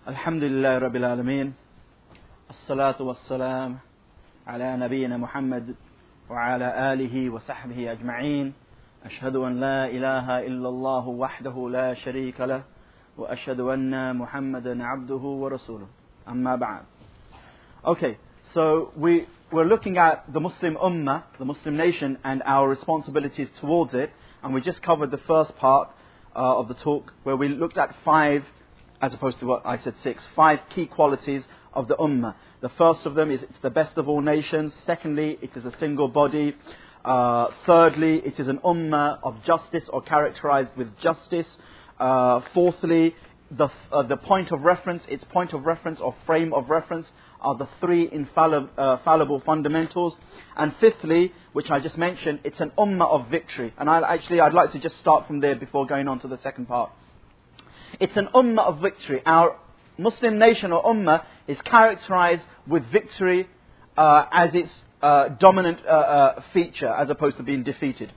Alhamdulillah Rabbil Alameen. As-salatu was-salam ala nabiyyina Muhammad wa ala alihi wa sahbihi ajma'een. Ashhadu an la ilaha illallah wahdahu la sharika lah wa ashhadu anna Muhammadan abduhu wa rasuluh. Amma ba'd. Okay, so we're looking at the Muslim Ummah, the Muslim nation, and our responsibilities towards it. And we just covered the first part of the talk, where we looked at 5, as opposed to what I said 6, 5 key qualities of the Ummah. The first of them is it's the best of all nations. Secondly, it is a single body. Thirdly, it is an Ummah of justice or characterized with justice. Fourthly, the point of reference, its point of reference or frame of reference are the 3 infallible fundamentals. And fifthly, which I just mentioned, it's an ummah of victory. And I'd like to just start from there before going on to the second part. It's an ummah of victory. Our Muslim nation or ummah is characterized with victory as its dominant feature, as opposed to being defeated.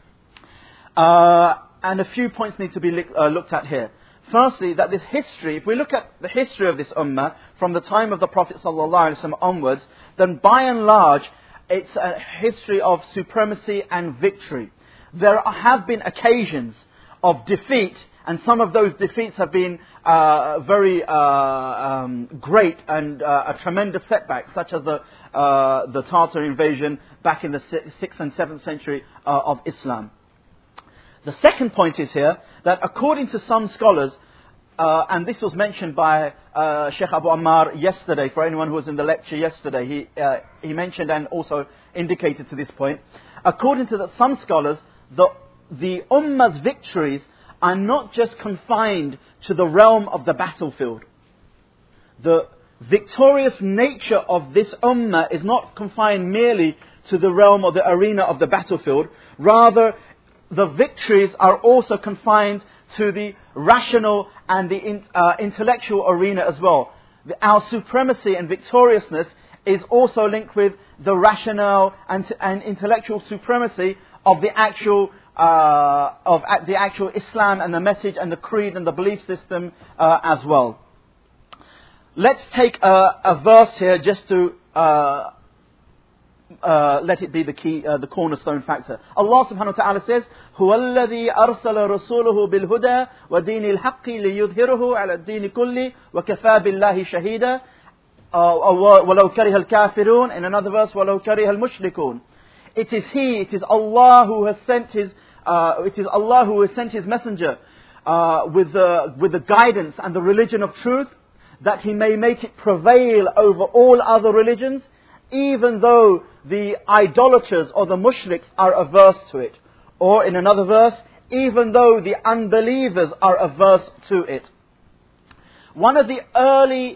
And a few points need to be looked at here. Firstly, that this history, if we look at the history of this ummah from the time of the Prophet ﷺ onwards, then by and large, it's a history of supremacy and victory. There have been occasions of defeat, and some of those defeats have been very great and a tremendous setback, such as the Tartar invasion back in the 6th and 7th century of Islam. The second point is here that according to some scholars, and this was mentioned by Sheikh Abu Ammar yesterday, for anyone who was in the lecture yesterday, he mentioned and also indicated to this point, according to some scholars, the Ummah's victories are not just confined to the realm of the battlefield. The victorious nature of this Ummah is not confined merely to the realm or the arena of the battlefield. Rather, the victories are also confined to the rational and the intellectual arena as well. Our supremacy and victoriousness is also linked with the rational and intellectual supremacy of the actual Islam and the message and the creed and the belief system as well. Let's take a verse here just to let it be the key, the cornerstone factor. Allah subhanahu wa ta'ala says, هُوَ الَّذِي أَرْسَلَ رَسُولُهُ بِالْهُدَى وَدِينِ الْحَقِّ لِيُظْهِرَهُ عَلَى الدِّينِ كُلِّهِ وَكَفَى بِاللَّهِ شَهِيدًا وَلَوْ كَرِهَ الْكَافِرُونَ. In another verse, وَلَوْ كَرِهَ الْمُشْرِكُونَ. It is He, it is Allah who has sent His messenger with the guidance and the religion of truth, that He may make it prevail over all other religions, even though the idolaters or the mushriks are averse to it. Or in another verse, even though the unbelievers are averse to it. One of the early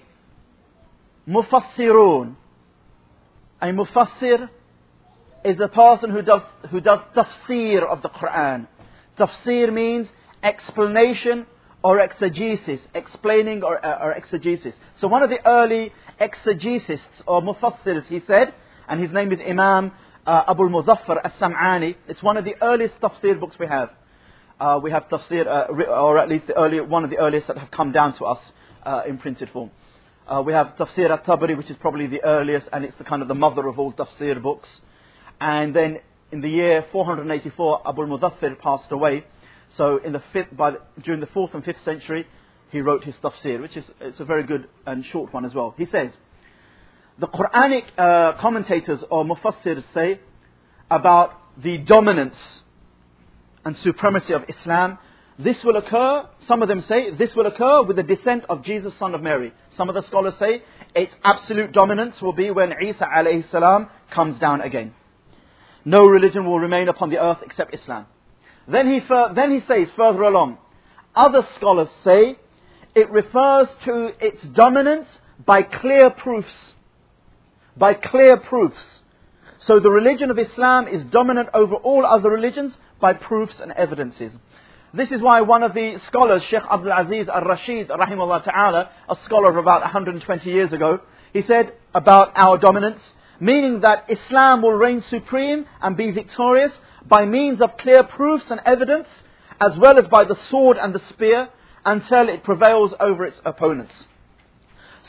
mufassirun, a mufassir is a person who does tafsir of the Quran. Tafsir means explanation or exegesis, explaining or exegesis. So one of the early exegesists or mufassirs, he said, and his name is Imam Abu al-Muzaffar as-Sam'ani. It's one of the earliest tafsir books we have. We have tafsir, or at least one of the earliest that have come down to us in printed form. We have Tafsir at-Tabari, which is probably the earliest, and it's the kind of the mother of all tafsir books. And then in the year 484, Abu al-Muzaffar passed away. So in during the 4th and 5th century, he wrote his tafsir, which is it's a very good and short one as well. He says, the Quranic commentators or mufassirs say about the dominance and supremacy of Islam, this will occur, some of them say, this will occur with the descent of Jesus, son of Mary. Some of the scholars say its absolute dominance will be when Isa alayhi salam comes down again. No religion will remain upon the earth except Islam. Then he says further along, other scholars say it refers to its dominance by clear proofs. By clear proofs. So the religion of Islam is dominant over all other religions by proofs and evidences. This is why one of the scholars, Sheikh Abdul Aziz al-Rashid, rahimahullah ta'ala, a scholar of about 120 years ago, he said about our dominance, meaning that Islam will reign supreme and be victorious by means of clear proofs and evidence, as well as by the sword and the spear, until it prevails over its opponents.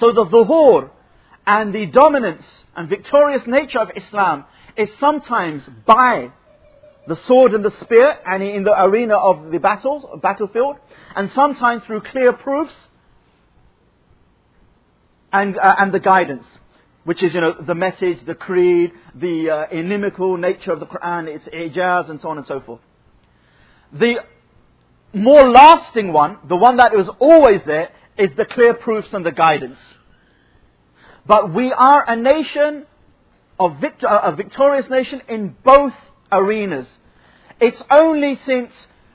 So the dhuhur and the dominance and victorious nature of Islam is sometimes by the sword and the spear and in the arena of the battlefield, and sometimes through clear proofs and the guidance, which is, the message, the creed, the inimical nature of the Quran, its ijaz and so on and so forth. The more lasting one, the one that was always there, is the clear proofs and the guidance. But we are a nation, a victorious nation in both arenas. It's only since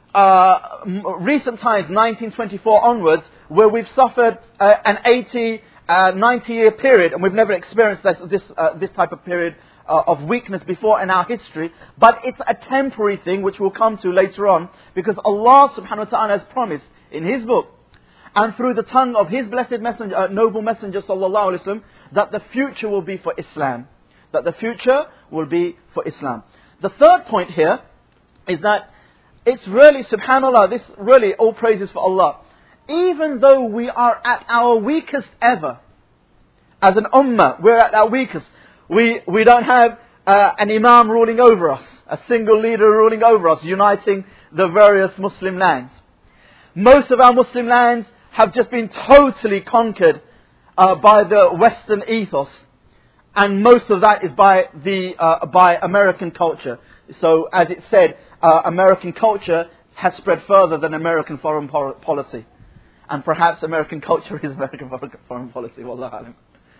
recent times, 1924 onwards, where we've suffered an 90-year period, and we've never experienced this type of period of weakness before in our history. But it's a temporary thing, which we'll come to later on, because Allah subhanahu wa ta'ala has promised in His book, and through the tongue of His blessed messenger, noble messenger sallallahu alaihi wasallam, that the future will be for Islam. That the future will be for Islam. The third point here is that it's really, subhanallah, this really all praises for Allah. Even though we are at our weakest ever, as an ummah, we're at our weakest. We don't have an imam ruling over us, a single leader ruling over us, uniting the various Muslim lands. Most of our Muslim lands have just been totally conquered by the Western ethos, and most of that is by American culture. So, as it said, American culture has spread further than American foreign policy, and perhaps American culture is American foreign policy. Wallahu alam.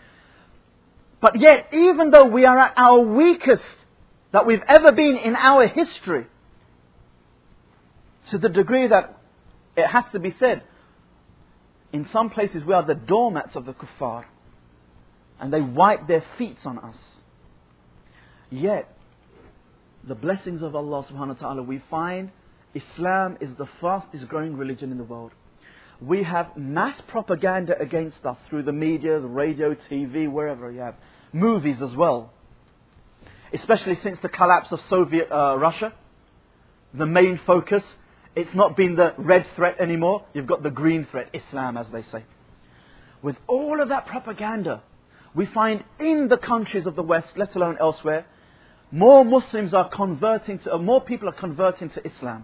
But yet, even though we are at our weakest that we've ever been in our history, to the degree that it has to be said, in some places we are the doormats of the kuffar, and they wipe their feet on us. Yet, the blessings of Allah subhanahu wa ta'ala, we find Islam is the fastest growing religion in the world. We have mass propaganda against us through the media, the radio, TV, wherever you have. Movies as well. Especially since the collapse of Soviet Russia. The main focus, it's not been the red threat anymore. You've got the green threat, Islam, as they say. With all of that propaganda, we find in the countries of the West, let alone elsewhere, more Muslims are converting to, more people are converting to Islam.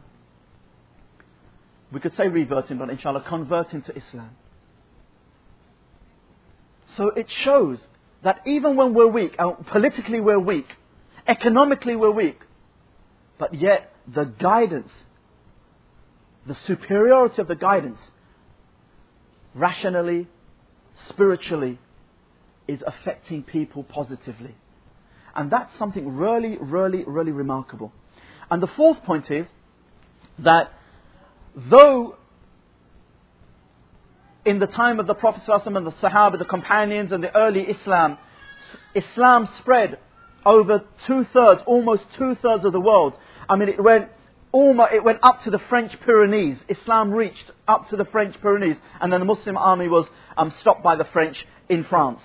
We could say reverting, but inshallah, converting to Islam. So it shows that even when we're weak, politically we're weak, economically we're weak, but yet the guidance, the superiority of the guidance, rationally, spiritually, is affecting people positively. And that's something really, really, really remarkable. And the fourth point is that though in the time of the Prophet ﷺ and the Sahaba, the companions and the early Islam, Islam spread over almost two-thirds of the world. I mean, it went up to the French Pyrenees. Islam reached up to the French Pyrenees, and then the Muslim army was stopped by the French in France.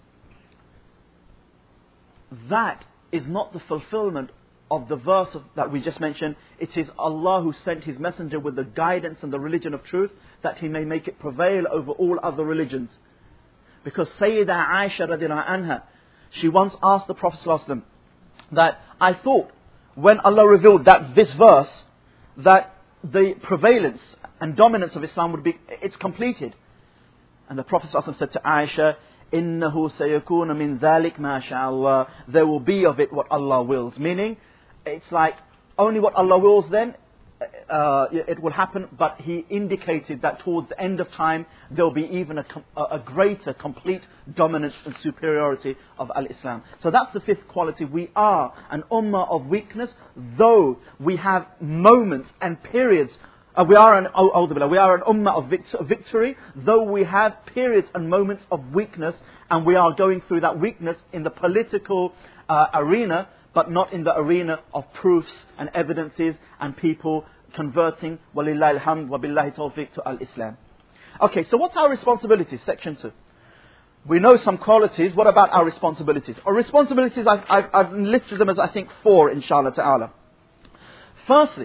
That is not the fulfillment of the verse that we just mentioned. It is Allah who sent His messenger with the guidance and the religion of truth, that He may make it prevail over all other religions. Because Sayyidah Aisha radiallahu anha, she once asked the Prophet ﷺ that, I thought when Allah revealed this verse, that the prevalence and dominance of Islam would be, it's completed. And the Prophet ﷺ said to Aisha, إِنَّهُ سَيَكُونَ مِنْ ذَلِكَ مَا شَاءَ اللَّهُ. There will be of it what Allah wills. Meaning, it's like only what Allah wills, then it will happen. But He indicated that towards the end of time there will be even a greater complete dominance and superiority of Al-Islam. So that's the fifth quality. We are an ummah of weakness, though we have moments and periods. We are an ummah of victory, though we have periods and moments of weakness, and we are going through that weakness in the political arena, but not in the arena of proofs and evidences and people converting, walillahi alhamd wa billahi tawfiq, to al-Islam. Okay, so what's our responsibilities? Section 2. We know some qualities. What about our responsibilities? Our responsibilities, I've listed them as I think 4, inshallah ta'ala. Firstly,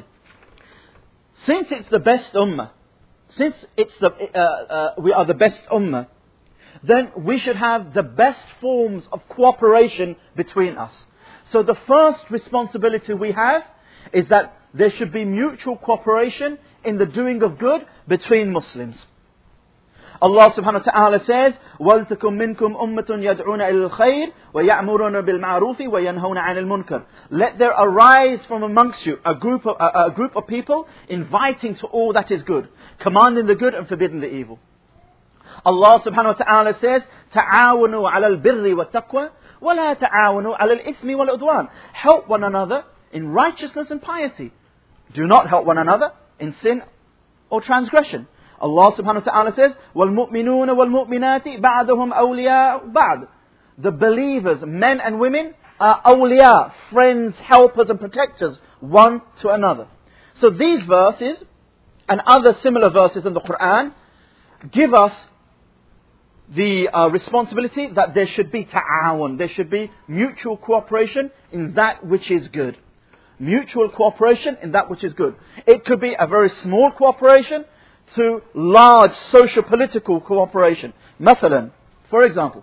since it's the best ummah, since we are the best ummah, then we should have the best forms of cooperation between us. So the first responsibility we have is that there should be mutual cooperation in the doing of good between Muslims. Allah subhanahu wa ta'ala says, وَلْتَكُمْ مِنْكُمْ أُمَّةٌ يَدْعُونَ إِلَى الْخَيْرِ وَيَأْمُرُونَ بِالْمَعْرُوفِ وَيَنْهَوْنَ عَنِ الْمُنْكَرِ. Let there arise from amongst you a group of people inviting to all that is good, commanding the good and forbidding the evil. Allah subhanahu wa ta'ala says, تَعَاوَنُوا عَلَى الْبِرِّ وَالتَّقْوَى وَلَا تَعَاوَنُوا عَلَى الْإِثْمِ وَالْعُدْوَانِ. Help one another in righteousness and piety. Do not help one another in sin or transgression. Allah subhanahu wa ta'ala says, وَالْمُؤْمِنُونَ وَالْمُؤْمِنَاتِ بَعْدُهُمْ أَوْلِيَاءُ بَعْدٍ. The believers, men and women, are awliya, friends, helpers and protectors, one to another. So these verses, and other similar verses in the Quran, give us the responsibility that there should be ta'awun, there should be mutual cooperation in that which is good. Mutual cooperation in that which is good. It could be a very small cooperation to large socio-political cooperation. Mathalan, for example,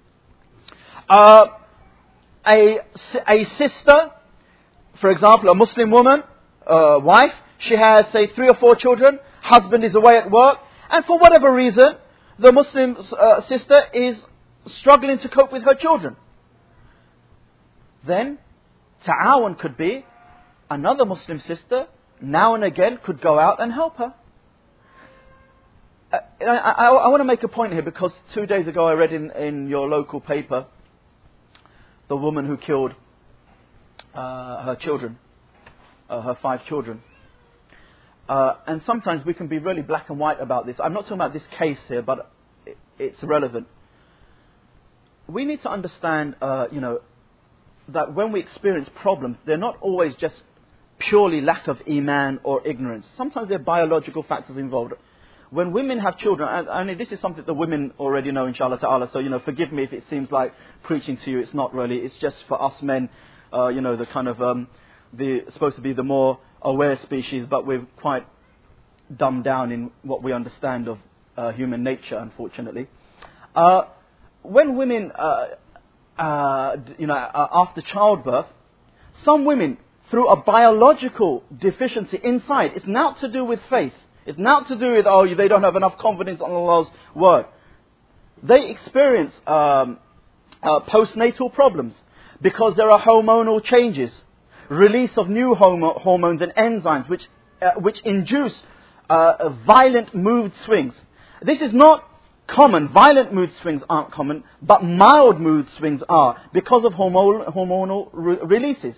a sister, for example, a Muslim woman, wife, she has, say, 3 or 4 children, husband is away at work, and for whatever reason, the Muslim sister is struggling to cope with her children. Then, ta'awun could be, another Muslim sister, now and again, could go out and help her. I want to make a point here, because 2 days ago I read in your local paper the woman who killed her children, her 5 children. And sometimes we can be really black and white about this. I'm not talking about this case here, but it's relevant. We need to understand, that when we experience problems, they're not always just purely lack of iman or ignorance. Sometimes there are biological factors involved. When women have children, and this is something the women already know, inshallah ta'ala, so, forgive me if it seems like preaching to you. It's not really. It's just for us men, the kind of, supposed to be the more aware species, but we're quite dumbed down in what we understand of human nature, unfortunately. When women, after childbirth, some women, through a biological deficiency inside, it's not to do with faith. It's not to do with, they don't have enough confidence on Allah's word. They experience postnatal problems because there are hormonal changes, release of new hormones and enzymes which induce violent mood swings. This is not common. Violent mood swings aren't common, but mild mood swings are because of hormonal releases.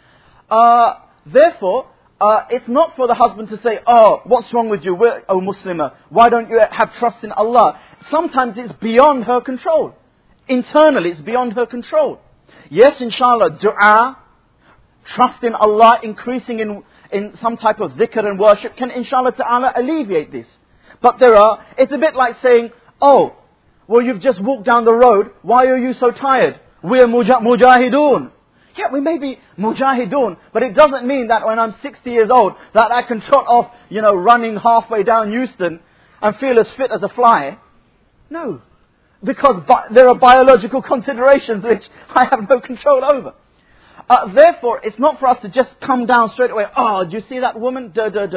Therefore, it's not for the husband to say, what's wrong with you, O Muslimah? Why don't you have trust in Allah? Sometimes it's beyond her control. Internally, it's beyond her control. Yes, inshallah, dua, trust in Allah, increasing in some type of dhikr and worship can, inshallah ta'ala, alleviate this. But it's a bit like saying, you've just walked down the road, why are you so tired? We're mujahidun. Yeah, we may be mujahidun, but it doesn't mean that when I'm 60 years old, that I can trot off, running halfway down Euston and feel as fit as a fly. No. Because there are biological considerations which I have no control over. Therefore, it's not for us to just come down straight away, do you see that woman?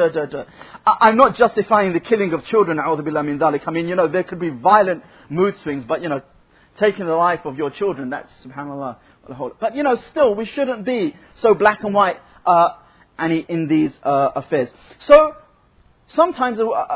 I'm not justifying the killing of children, a'udhu billah min dhalik. I mean, there could be violent mood swings, but, taking the life of your children, that's, subhanAllah. But, still, we shouldn't be so black and white in these affairs. So, sometimes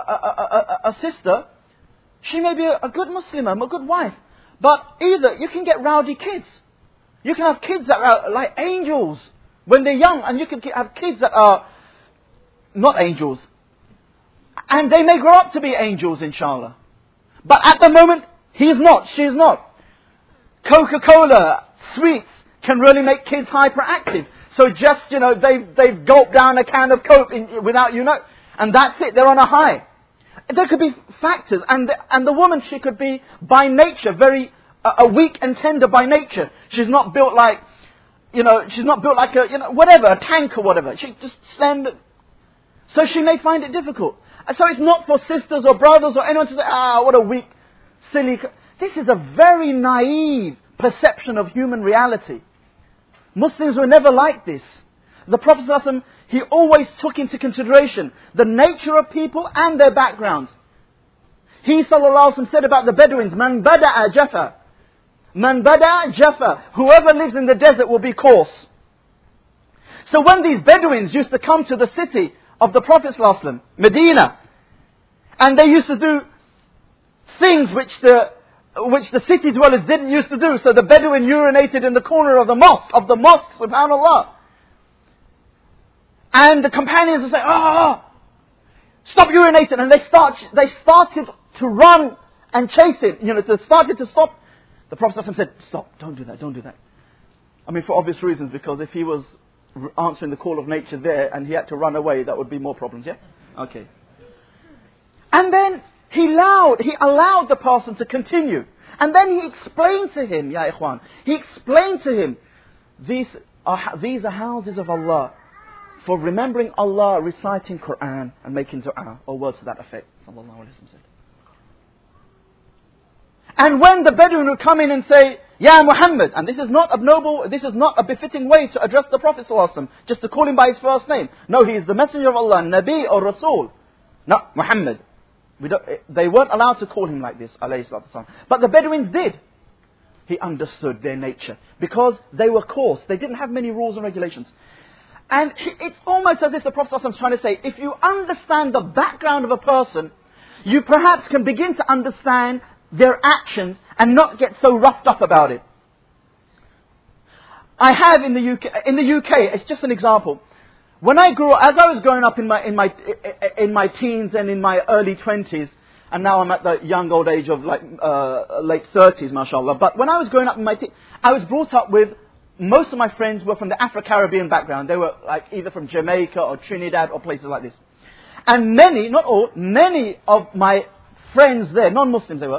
a sister, she may be a good Muslimah, a good wife, but either you can get rowdy kids. You can have kids that are like angels when they're young, and you can have kids that are not angels. And they may grow up to be angels, inshallah. But at the moment, he is not, she is not. Coca-Cola, sweets, can really make kids hyperactive. So just, they've gulped down a can of Coke without and that's it, they're on a high. There could be factors, and the woman, she could be by nature very weak and tender by nature. She's not built like, she's not built like a tank or whatever. She just stands. So she may find it difficult. So it's not for sisters or brothers or anyone to say, what a weak, silly. This is a very naive perception of human reality. Muslims were never like this. The Prophet ﷺ, he always took into consideration the nature of people and their backgrounds. He ﷺ said about the Bedouins, Man bada'a jafa. Man bada'a jafa. Whoever lives in the desert will be coarse. So when these Bedouins used to come to the city of the Prophet ﷺ, Medina, and they used to do things which the city dwellers didn't used to do. So the Bedouin urinated in the corner of the mosque, subhanallah. And the companions would say, stop urinating. And they started to run and chase it. They started to stop. The Prophet ﷺ said, stop, don't do that. I mean, for obvious reasons, because if he was answering the call of nature there and he had to run away, that would be more problems, yeah? Okay. And then he allowed the person to continue. And then he explained to him, Ya Ikhwan, he explained to him, these are houses of Allah, for remembering Allah, reciting Quran and making dua, or words to that effect. And when the Bedouin would come in and say, Ya Muhammad, and this is not a befitting way to address the Prophet ﷺ, just to call him by his first name. No, he is the messenger of Allah, Nabi or Rasul, not Muhammad. They weren't allowed to call him like this, alayhi salatu wasalam. But the Bedouins did. He understood their nature. Because they were coarse. They didn't have many rules and regulations. And it's almost as if the Prophet ﷺ is trying to say, if you understand the background of a person, you perhaps can begin to understand their actions and not get so roughed up about it. I have in the UK, it's just an example. When I grew up, as I was growing up in my teens and in my early 20s, and now I'm at the young old age of late 30s, mashallah. But when I was growing up in my teens, I was brought up with, most of my friends were from the Afro-Caribbean background. They were like either from Jamaica or Trinidad or places like this. And many, not all, many of my friends there, non-Muslims they were,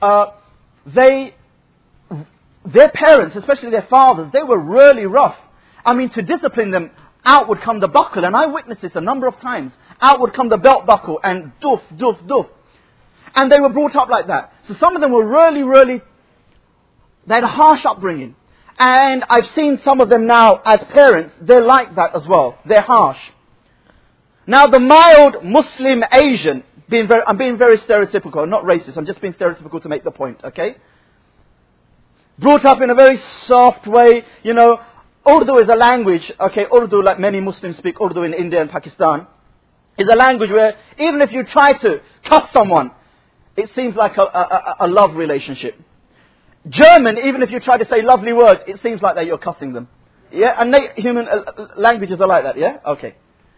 their parents, especially their fathers, they were really rough. I mean, to discipline them, out would come the buckle, and I witnessed this a number of times. Out would come the belt buckle, and doof, doof, doof. And they were brought up like that. So some of them were really, they had a harsh upbringing. And I've seen some of them now as parents, they're like that as well. They're harsh. Now the mild Muslim Asian, I'm being very stereotypical, not racist, I'm just being stereotypical to make the point, okay? Brought up in a very soft way, Urdu is a language, okay, Urdu, like many Muslims speak Urdu in India and Pakistan, is a language where even if you try to cuss someone, it seems like a love relationship. German, even if you try to say lovely words, it seems like that you're cussing them. Yeah, and human languages are like that, yeah? Okay.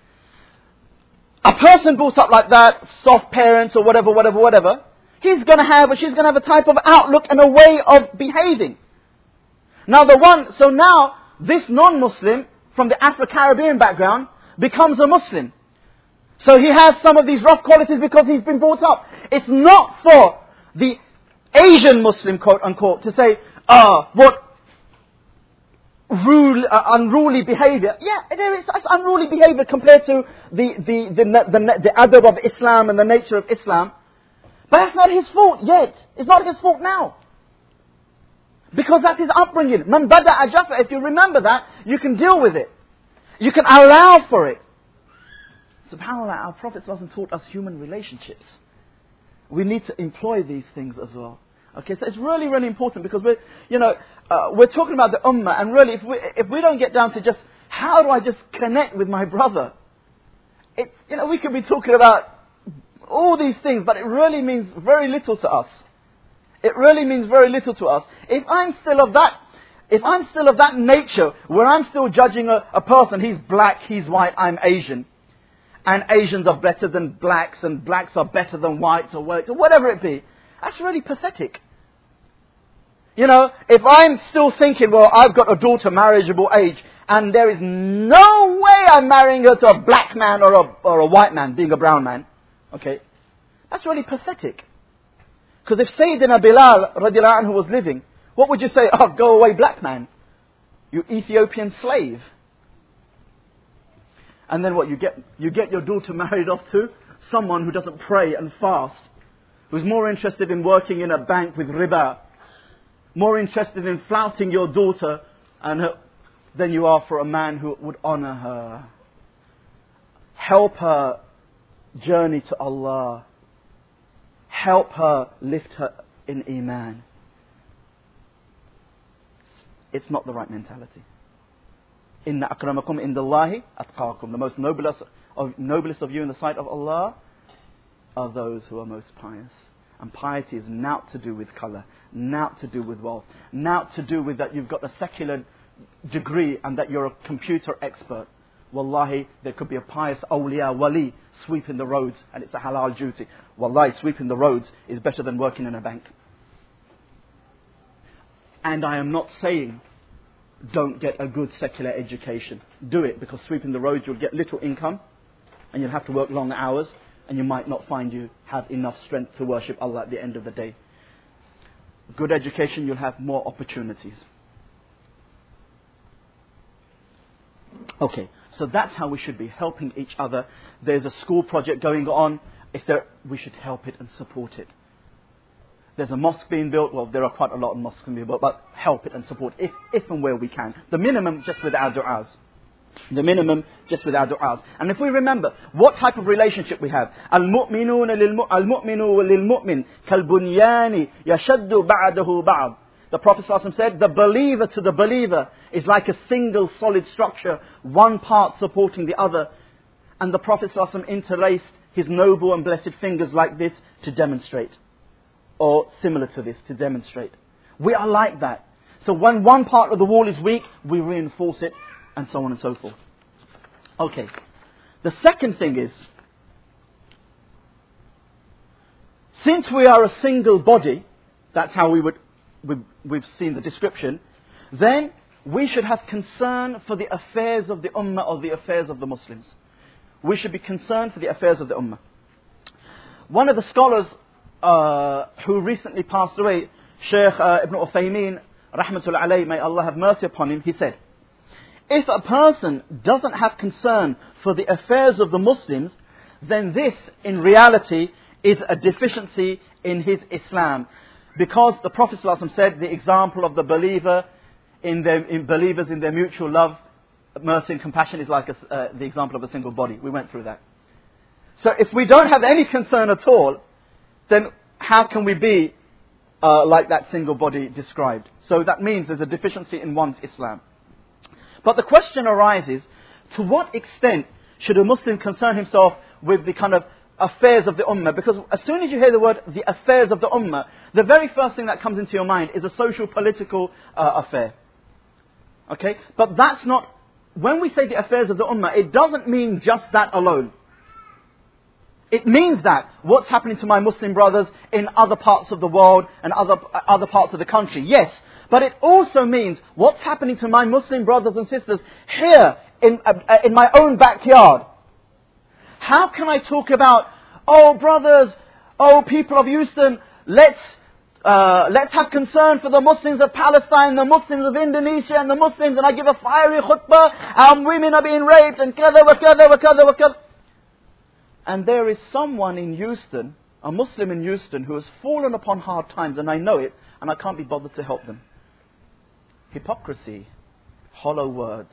A person brought up like that, soft parents or whatever, he's going to have, or she's going to have a type of outlook and a way of behaving. Now this non-Muslim from the Afro-Caribbean background becomes a Muslim. So he has some of these rough qualities because he's been brought up. It's not for the Asian Muslim, quote unquote, to say, what unruly behavior. Yeah, it's unruly behavior compared to the adab of Islam and the nature of Islam. But that's not his fault yet. It's not his fault now. Because that's his upbringing. Man bada'a jafa. If you remember that, you can deal with it. You can allow for it. SubhanAllah, our Prophet ﷺ taught us human relationships. We need to employ these things as well. Okay, so it's really, really important because we're talking about the ummah, and really, if we don't get down to just how do I just connect with my brother, we could be talking about all these things, but it really means very little to us. It really means very little to us. If I'm still of that nature, where I'm still judging a person, he's black, he's white, I'm Asian, and Asians are better than blacks, and blacks are better than whites, or whatever it be, that's really pathetic. If I'm still thinking, well, I've got a daughter marriageable age, and there is no way I'm marrying her to a black man or a white man, being a brown man, okay, that's really pathetic. Because if Sayyidina Bilal radiallahu anhu was living, what would you say? Oh, go away, black man, you Ethiopian slave. And then what, you get your daughter married off to someone who doesn't pray and fast, who's more interested in working in a bank with riba, more interested in flouting your daughter than you are for a man who would honor her. Help her journey to Allah. Help her lift her in Iman. It's not the right mentality. Inna akramakum indallahi atqakum. The most noblest of you in the sight of Allah are those who are most pious. And piety is naught to do with colour, naught to do with wealth, naught to do with that you've got a secular degree and that you're a computer expert. Wallahi, there could be a pious awliya, wali, sweeping the roads and it's a halal duty. Wallahi, sweeping the roads is better than working in a bank. And I am not saying don't get a good secular education. Do it, because sweeping the roads you'll get little income and you'll have to work long hours and you might not find you have enough strength to worship Allah at the end of the day. Good education, you'll have more opportunities. Okay, so that's how we should be, helping each other. There's a school project going on. We should help it and support it. There's a mosque being built. Well, there are quite a lot of mosques being built, but help it and support if and where we can. The minimum, just with our du'as. The minimum, just with our du'as. And if we remember what type of relationship we have, al-mu'minu lil-mu'min kal-bunyani yashaddu ba'dahu ba'd. The Prophet ﷺ said, the believer to the believer is like a single solid structure, one part supporting the other. And the Prophet ﷺ interlaced his noble and blessed fingers like this to demonstrate. Or similar to this to demonstrate. We are like that. So when one part of the wall is weak, we reinforce it, and so on and so forth. Okay. The second thing is, since we are a single body, that's how we've seen the description, then we should have concern for the affairs of the ummah or the affairs of the Muslims. We should be concerned for the affairs of the ummah. One of the scholars who recently passed away, Shaykh Ibn Uthaymeen, rahmatullah alayhi, may Allah have mercy upon him, he said, if a person doesn't have concern for the affairs of the Muslims, then this, in reality, is a deficiency in his Islam. Because the Prophet ﷺ said, the example of the believer in believers in their mutual love, mercy and compassion is like the example of a single body. We went through that. So if we don't have any concern at all, then how can we be like that single body described? So that means there's a deficiency in one's Islam. But the question arises, to what extent should a Muslim concern himself with the kind of affairs of the ummah? Because as soon as you hear the word the affairs of the ummah, the very first thing that comes into your mind is a social political affair. Okay? But that's not, when we say the affairs of the ummah, it doesn't mean just that alone. It means that what's happening to my Muslim brothers in other parts of the world and other parts of the country, yes. But it also means what's happening to my Muslim brothers and sisters here in my own backyard. How can I talk about, oh brothers, oh people of Houston, let's have concern for the Muslims of Palestine, the Muslims of Indonesia and the Muslims, and I give a fiery khutbah, our women are being raped and kada wa kada wa kada wa kada. And there is someone in Houston, a Muslim in Houston, who has fallen upon hard times, and I know it, and I can't be bothered to help them. Hypocrisy, hollow words.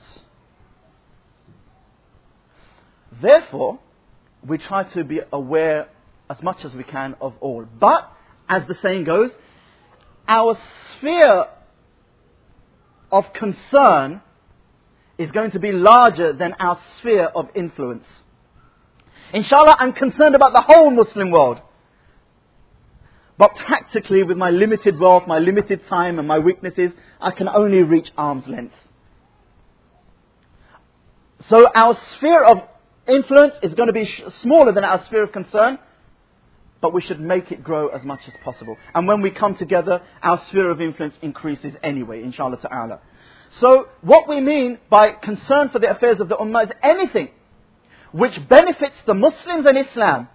Therefore, we try to be aware as much as we can of all. But, as the saying goes, our sphere of concern is going to be larger than our sphere of influence. Inshallah, I'm concerned about the whole Muslim world. But practically, with my limited wealth, my limited time and my weaknesses, I can only reach arm's length. So our sphere of influence is going to be smaller than our sphere of concern, but we should make it grow as much as possible. And when we come together, our sphere of influence increases anyway, inshallah ta'ala. So what we mean by concern for the affairs of the ummah is anything which benefits the Muslims and Islam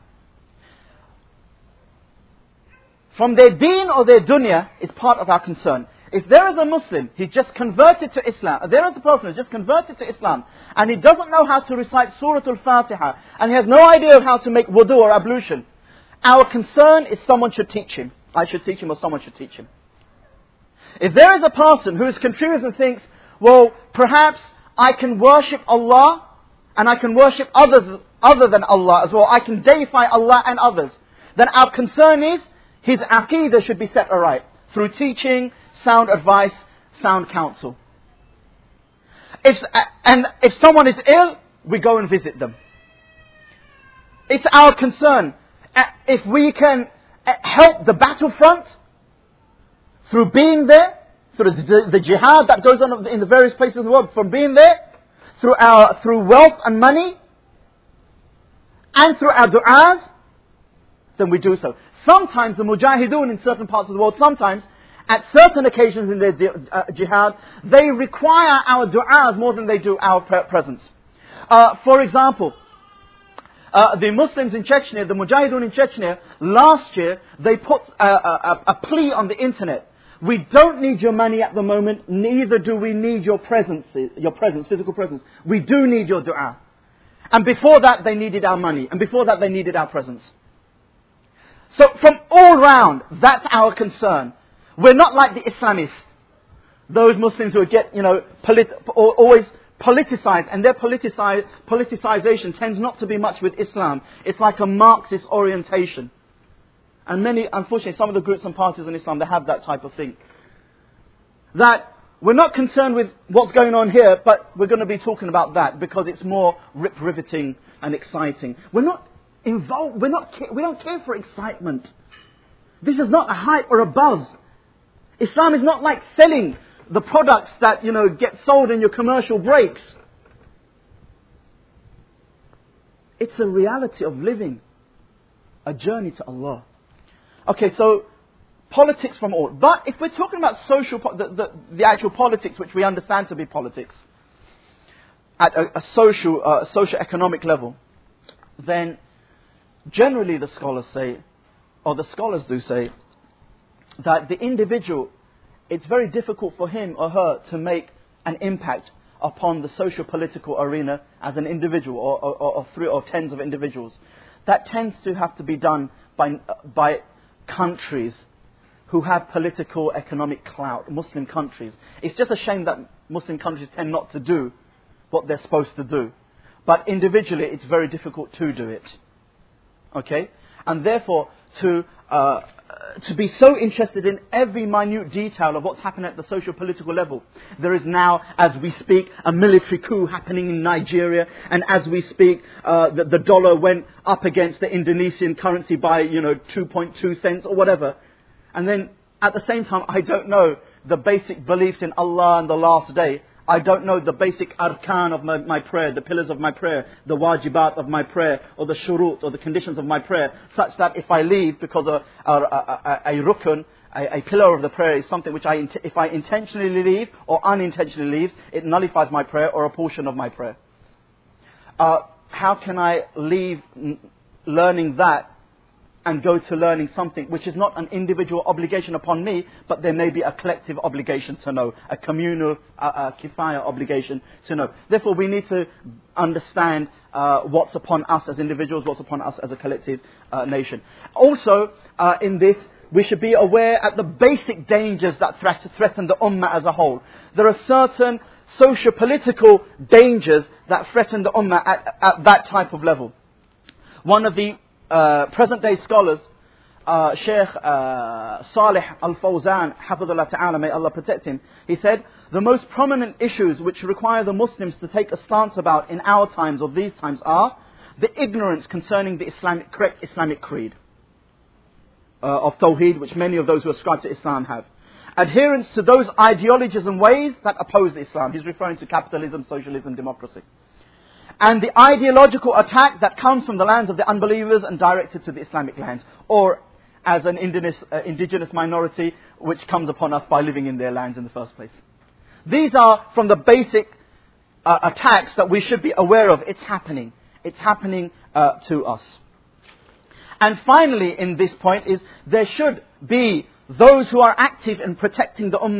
from their deen or their dunya is part of our concern. If there is a Muslim, he's just converted to Islam, there is a person who's just converted to Islam, and he doesn't know how to recite Surah Al-Fatiha, and he has no idea of how to make wudu or ablution, our concern is someone should teach him. I should teach him or someone should teach him. If there is a person who is confused and thinks, well, perhaps I can worship Allah and I can worship others other than Allah as well. I can deify Allah and others. Then our concern is his aqeedah should be set aright through teaching, sound advice, sound counsel. If someone is ill, we go and visit them. It's our concern. If we can help the battlefront through being there, through the jihad that goes on in the various places of the world, from being there, through wealth and money, and through our du'as, then we do so. Sometimes the mujahideen in certain parts of the world, sometimes at certain occasions in their jihad, they require our du'as more than they do our presence. For example, the Muslims in Chechnya, the mujahideen in Chechnya, last year they put a plea on the internet. We don't need your money at the moment, neither do we need your presence, physical presence. We do need your du'a. And before that they needed our money, and before that they needed our presence. So from all round, that's our concern. We're not like the Islamists, those Muslims who get, always politicized, and their politicization tends not to be much with Islam. It's like a Marxist orientation. And unfortunately, some of the groups and parties in Islam, they have that type of thing. That we're not concerned with what's going on here, but we're going to be talking about that because it's more riveting and exciting. We're not involved, we don't care for excitement. This is not a hype or a buzz. Islam is not like selling the products that, get sold in your commercial breaks. It's a reality of living a journey to Allah. Okay, so politics from all. But if we're talking about the actual politics, which we understand to be politics, at a socio-economic level, then generally the scholars say, or the scholars do say, that the individual, it's very difficult for him or her to make an impact upon the socio-political arena as an individual or three or tens of individuals. That tends to have to be done by countries who have political, economic clout, Muslim countries. It's just a shame that Muslim countries tend not to do what they're supposed to do. But individually, it's very difficult to do it. Okay? And therefore, to be so interested in every minute detail of what's happening at the socio-political level. There is now, as we speak, a military coup happening in Nigeria, and as we speak, the dollar went up against the Indonesian currency by 2.2 cents or whatever. And then at the same time, I don't know the basic beliefs in Allah and the last day. I don't know the basic arkan of my prayer, the pillars of my prayer, the wajibat of my prayer, or the shurut, or the conditions of my prayer, such that if I leave, because a rukun, a pillar of the prayer is something which if I intentionally leave or unintentionally leave, it nullifies my prayer or a portion of my prayer. How can I leave learning that and go to learning something which is not an individual obligation upon me, but there may be a collective obligation to know, a communal kifaya obligation to know. Therefore, we need to understand what's upon us as individuals, what's upon us as a collective nation. Also, in this, we should be aware at the basic dangers that threaten the ummah as a whole. There are certain socio-political dangers that threaten the ummah at that type of level. One of the present-day scholars, Sheikh Salih Al-Fawzan, Hafidhullah Ta'ala, may Allah protect him, he said, the most prominent issues which require the Muslims to take a stance about in our times or these times are the ignorance concerning the correct Islamic creed of Tawheed, which many of those who ascribe to Islam have. Adherence to those ideologies and ways that oppose Islam. He's referring to capitalism, socialism, democracy. And the ideological attack that comes from the lands of the unbelievers and directed to the Islamic lands, or as an indigenous minority which comes upon us by living in their lands in the first place. These are from the basic attacks that we should be aware of. It's happening. It's happening to us. And finally, in this point is there should be those who are active in protecting the ummah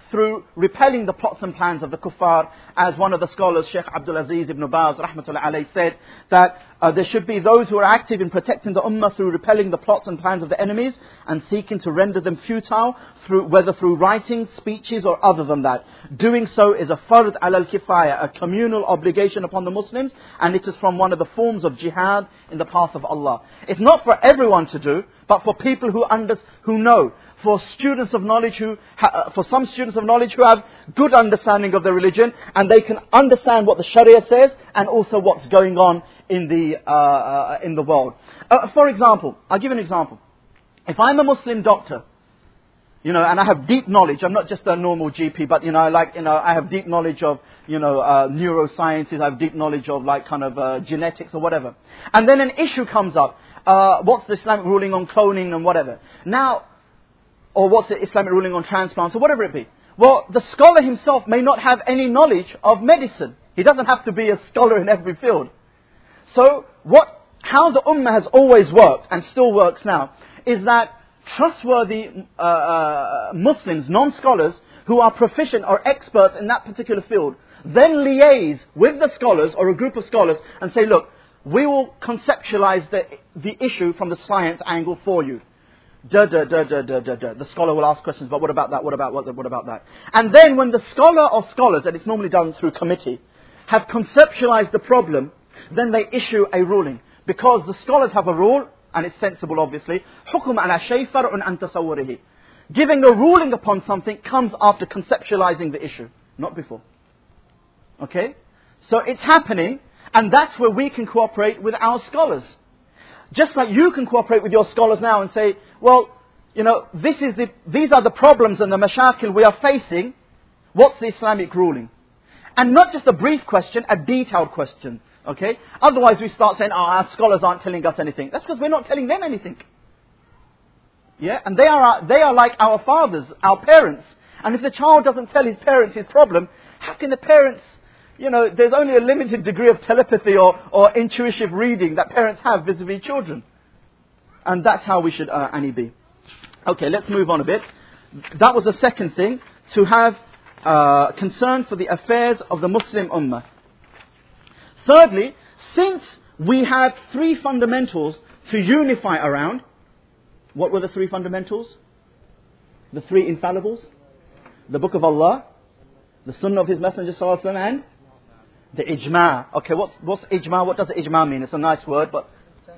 through repelling the plots and plans of the kuffar. As one of the scholars, Sheikh Abdul Aziz ibn Baz, rahmatullahi alayhi, said that there should be those who are active in protecting the ummah through repelling the plots and plans of the enemies and seeking to render them futile, whether through writing, speeches or other than that. Doing so is a fard al-kifaya, a communal obligation upon the Muslims, and it is from one of the forms of jihad in the path of Allah. It's not for everyone to do, but for people who know. For students of knowledge for some students of knowledge who have good understanding of their religion, and they can understand what the Sharia says and also what's going on in the world. For example, I'll give an example. If I'm a Muslim doctor, and I have deep knowledge, I'm not just a normal GP, but I have deep knowledge of neurosciences, I have deep knowledge of genetics or whatever. And then an issue comes up. What's the Islamic ruling on cloning and whatever? Now, or what's the Islamic ruling on transplants or whatever it be. Well, the scholar himself may not have any knowledge of medicine. He doesn't have to be a scholar in every field. So how the ummah has always worked and still works now is that trustworthy Muslims, non-scholars who are proficient or experts in that particular field, then liaise with the scholars or a group of scholars and say, look, we will conceptualize the issue from the science angle for you. The scholar will ask questions, but what about that, what about that? And then when the scholar or scholars, and it's normally done through committee, have conceptualized the problem, then they issue a ruling. Because the scholars have a rule, and it's sensible obviously, حُكُمْ عَلَى شَيْءٍ فَرْعٌ عَنْ تَصَوُّرِهِ. Giving a ruling upon something comes after conceptualizing the issue, not before. Okay? So it's happening, and that's where we can cooperate with our scholars. Just like you can cooperate with your scholars now and say, well, these are the problems and the mashakil we are facing. What's the Islamic ruling? And not just a brief question, a detailed question. Okay? Otherwise we start saying, our scholars aren't telling us anything. That's because we're not telling them anything. Yeah? And they are like our fathers, our parents. And if the child doesn't tell his parents his problem, how can the parents... there's only a limited degree of telepathy or intuitive reading that parents have vis-a-vis children. And that's how we should be. Okay, let's move on a bit. That was the second thing, to have concern for the affairs of the Muslim Ummah. Thirdly, since we have three fundamentals to unify around, what were the three fundamentals? The three infallibles? The Book of Allah, the Sunnah of His Messenger sallallahu alaihi wasallam, and the ijma'. Okay, what's ijma'? What does ijma' mean? It's a nice word, but...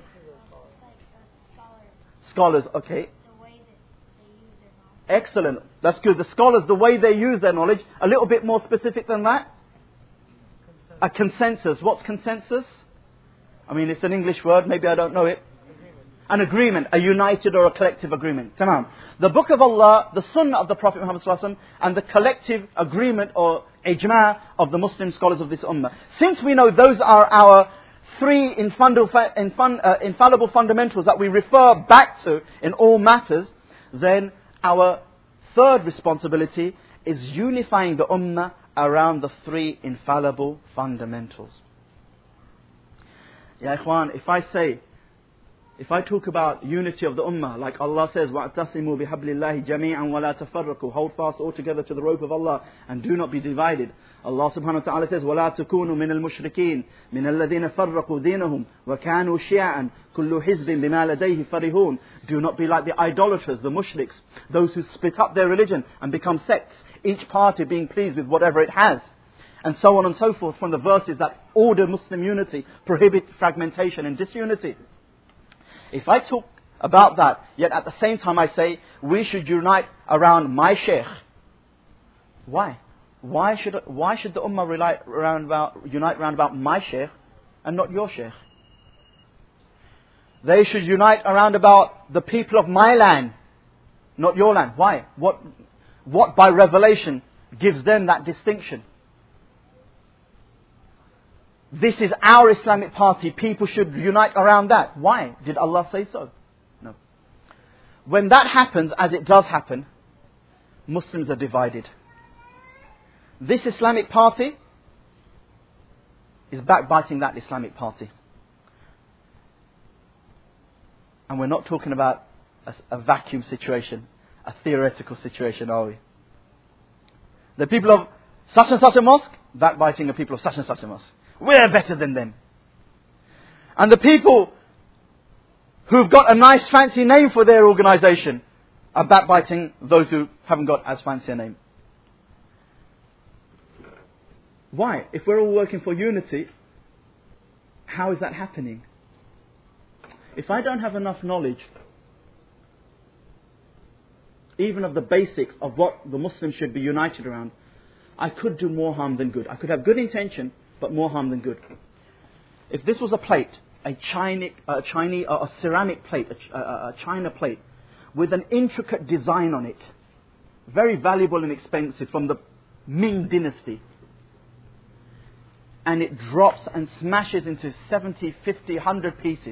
Scholars, okay. Excellent. That's good. The scholars, the way they use their knowledge, a little bit more specific than that. A consensus. What's consensus? I mean, it's an English word. Maybe I don't know it. An agreement, a united or a collective agreement. Tamam. The Book of Allah, the Sunnah of the Prophet Muhammad sallallahu alaihi wasallam, and the collective agreement or ijma' of the Muslim scholars of this ummah. Since we know those are our three infallible fundamentals that we refer back to in all matters, then our third responsibility is unifying the ummah around the three infallible fundamentals. Ya ikhwan, if I talk about unity of the ummah, like Allah says, وَاعْتَصِمُوا بِحَبْلِ اللَّهِ جَمِيعًا وَلَا تَفَرَّقُوا, hold fast all together to the rope of Allah and do not be divided. Allah subhanahu wa ta'ala says, وَلَا تَكُونُوا مِنَ الْمُشْرِكِينَ مِنَ الَّذِينَ فَرَّقُوا دِينَهُمْ وَكَانُوا شِيَعًا كُلُّ حِزْبٍ بِمَا لَدَيْهِ فَرِحُونَ. Do not be like the idolaters, the mushriks, those who split up their religion and become sects, each party being pleased with whatever it has. And so on and so forth, from the verses that order Muslim unity, prohibit fragmentation and disunity. If I talk about that, yet at the same time I say, we should unite around my sheikh. Why? Why should the ummah unite round about my sheikh and not your sheikh? They should unite around about the people of my land, not your land. Why? What by revelation gives them that distinction? This is our Islamic party. People should unite around that. Why? Did Allah say so? No. When that happens, as it does happen, Muslims are divided. This Islamic party is backbiting that Islamic party. And we're not talking about a vacuum situation, a theoretical situation, are we? The people of such and such a mosque, backbiting the people of such and such a mosque. We're better than them. And the people who've got a nice fancy name for their organization are backbiting those who haven't got as fancy a name. Why? If we're all working for unity, how is that happening? If I don't have enough knowledge, even of the basics of what the Muslims should be united around, I could do more harm than good. I could have good intention, but more harm than good. If this was a plate, a ceramic plate, a china plate, with an intricate design on it, very valuable and expensive from the Ming dynasty, and it drops and smashes into 70, 50, 100 pieces,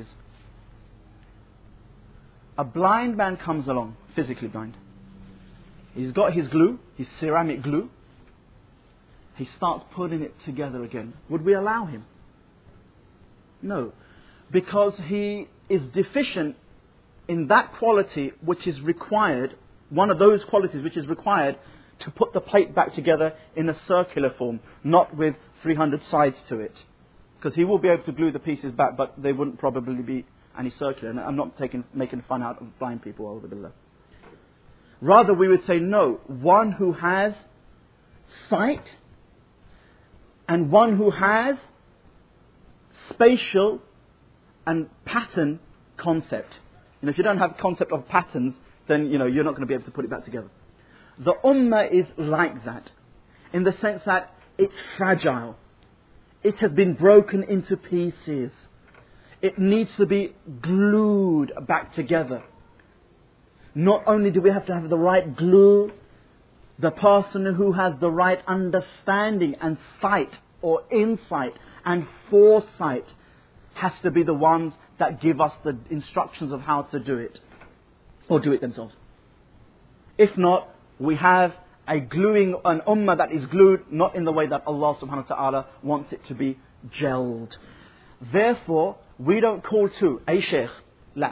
a blind man comes along, physically blind. He's got his glue, his ceramic glue. He starts putting it together again. Would we allow him? No. Because he is deficient in that quality which is required, one of those qualities which is required to put the plate back together in a circular form, not with 300 sides to it. Because he will be able to glue the pieces back, but they wouldn't probably be any circular. And I'm not making fun out of blind people over the. Rather, we would say no, one who has sight and one who has spatial and pattern concept. If you don't have concept of patterns, then you're not going to be able to put it back together. The ummah is like that, in the sense that it's fragile. It has been broken into pieces. It needs to be glued back together. Not only do we have to have the right glue, the person who has the right understanding and sight or insight and foresight has to be the ones that give us the instructions of how to do it, or do it themselves. If not, we have an ummah that is glued, not in the way that Allah subhanahu wa ta'ala wants it to be gelled. Therefore, we don't call to a shaykh, la.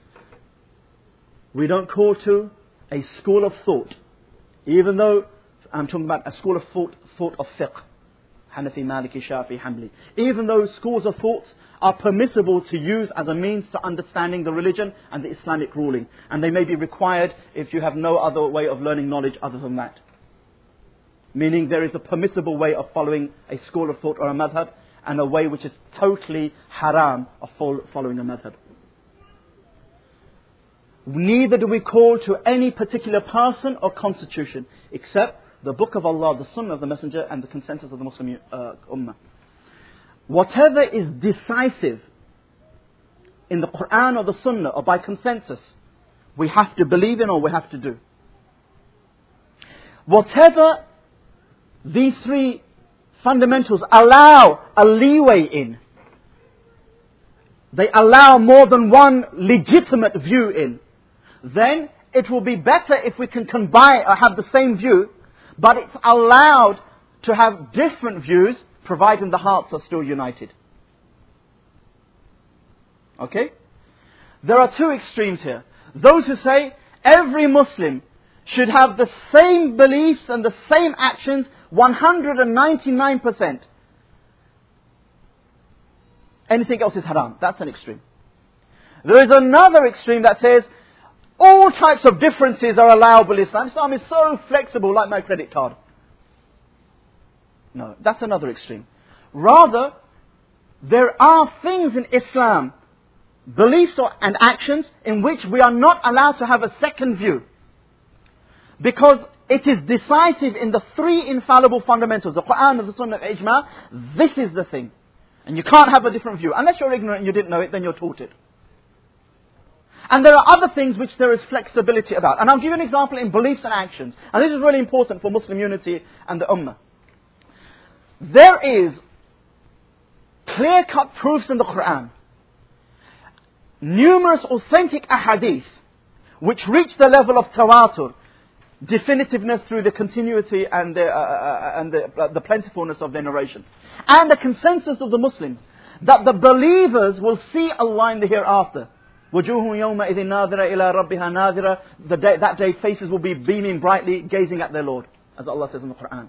We don't call to a school of thought, even though I'm talking about a school of thought of fiqh, Hanafi, Maliki, Shafi, Hanbali. Even though schools of thoughts are permissible to use as a means to understanding the religion and the Islamic ruling, and they may be required if you have no other way of learning knowledge other than that. Meaning there is a permissible way of following a school of thought or a madhab, and a way which is totally haram of following a madhab. Neither do we call to any particular person or constitution, except the Book of Allah, the Sunnah of the Messenger, and the consensus of the Muslim Ummah. Whatever is decisive in the Quran or the Sunnah or by consensus, we have to believe in or we have to do. Whatever these three fundamentals allow a leeway in, they allow more than one legitimate view in, then it will be better if we can combine or have the same view, but it's allowed to have different views, providing the hearts are still united. Okay? There are two extremes here. Those who say every Muslim should have the same beliefs and the same actions 199%. Anything else is haram. That's an extreme. There is another extreme that says all types of differences are allowable in Islam. Islam is so flexible, like my credit card. No, that's another extreme. Rather, there are things in Islam, beliefs and actions, in which we are not allowed to have a second view. Because it is decisive in the three infallible fundamentals, the Quran, the Sunnah, Ijma. This is the thing. And you can't have a different view. Unless you're ignorant and you didn't know it, then you're taught it. And there are other things which there is flexibility about. And I'll give you an example in beliefs and actions. And this is really important for Muslim unity and the Ummah. There is clear-cut proofs in the Quran, numerous authentic ahadith, which reach the level of tawatur, definitiveness through the continuity and the plentifulness of their narration, and the consensus of the Muslims, that the believers will see Allah in the hereafter. وَجُوهٌ يَوْمَئِذٍ نَاظِرَةٌ إِلَىٰ رَبِّهَا نَاظِرَةٌ. That day faces will be beaming brightly, gazing at their Lord. as Allah says in the Quran.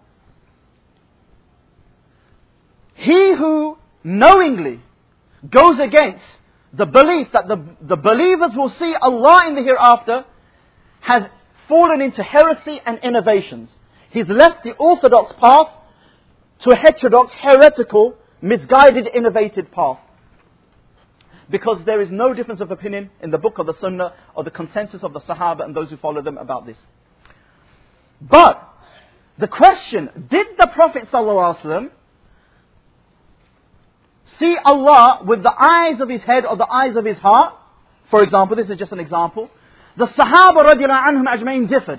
He who knowingly goes against the belief that the believers will see Allah in the hereafter has fallen into heresy and innovations. He's left the orthodox path to a heterodox, heretical, misguided, innovated path. Because there is no difference of opinion in the book of the Sunnah or the consensus of the Sahaba and those who follow them about this. But the question, did the Prophet ﷺ see Allah with the eyes of his head or the eyes of his heart? For example, this is just an example. The Sahaba radiallahu anhum ajma'in differed.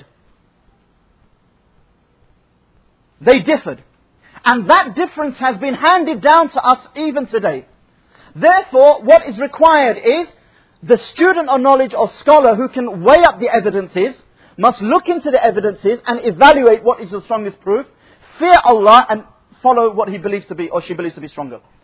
They differed. And that difference has been handed down to us even today. Therefore, what is required is the student of knowledge or scholar who can weigh up the evidences, must look into the evidences and evaluate what is the strongest proof, fear Allah and follow what he believes to be or she believes to be stronger.